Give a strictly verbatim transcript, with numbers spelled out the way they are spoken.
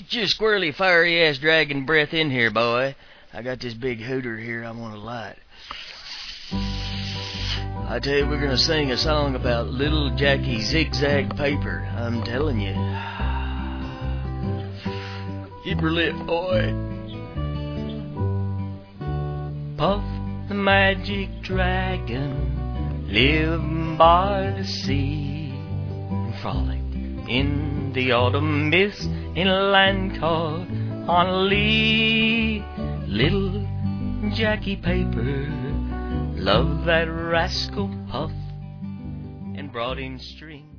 Get you a squirrely, fiery-ass dragon breath in here, boy. I got this big hooter here I want to light. I tell you, we're going to sing a song about little Jackie Zigzag Paper. I'm telling you. Keep her lit, boy. Puff the magic dragon lived by the sea and frolicked in the autumn mist in a land called Honolulu. Little Jackie Paper loved that rascal Puff and brought in string